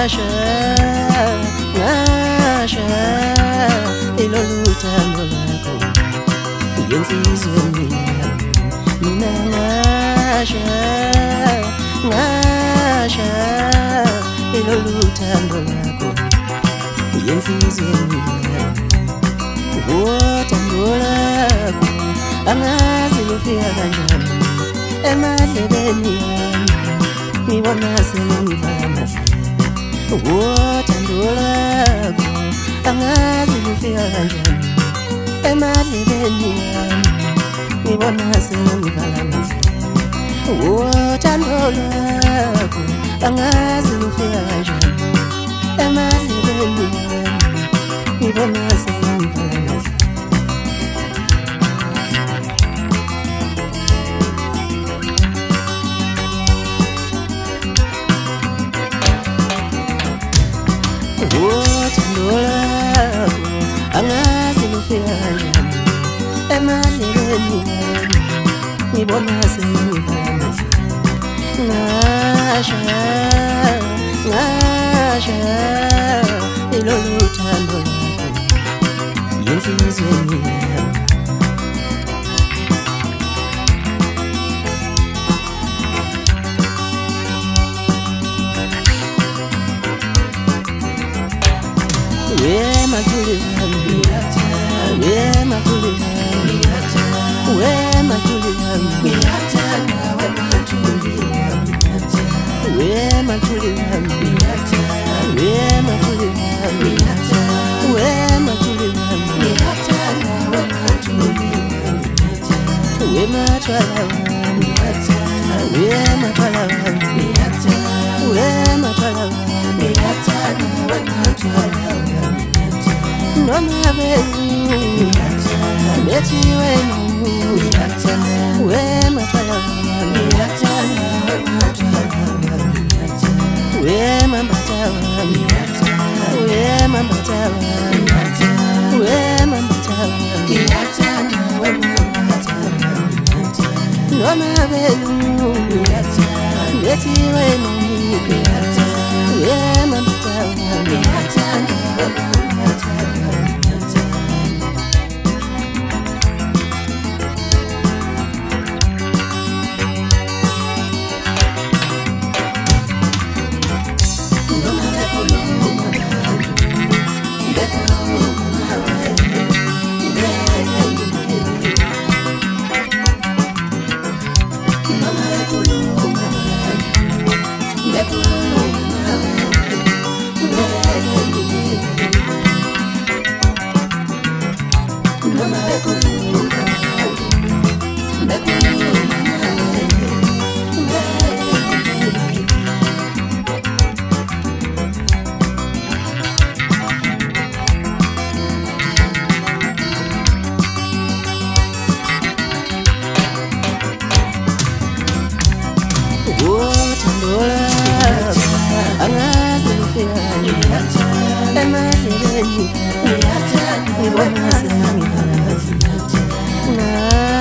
ngasha ngasha iloluthando lakho yenhlizweni mina ngasha ngasha iloluthando lakho yenhlizweni uthando lakho angazi lufika kanjani emadlebeni yami ngibona sengivala uthando lakho angazi lufika kanjani emadlebeni yami ngibona sengivala uthando lakho angazi lufika kanjani emadlebeni yami ngibona sengivala uthando lakho angazi lufika kanjani emadlebeni yami ngibona sengivala ngasha ngasha iloluthando lakho yenhlizweni yami Matuli wami, matuli wami, matuli wami, matuli wami, matuli wami, matuli wami, matuli wami, matwala wami, matwala wami, matwala wami, Noma benu, beti wenu, we matwala wami, we mambata wami, we mambata wami, we mambata wami, noma benu, beti wenu, we mambata wami.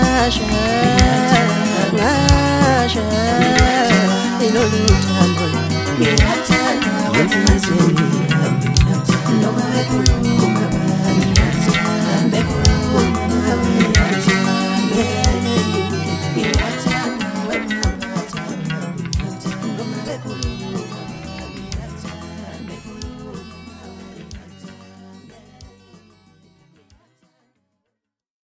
Ngasha, ngasha, iloluthando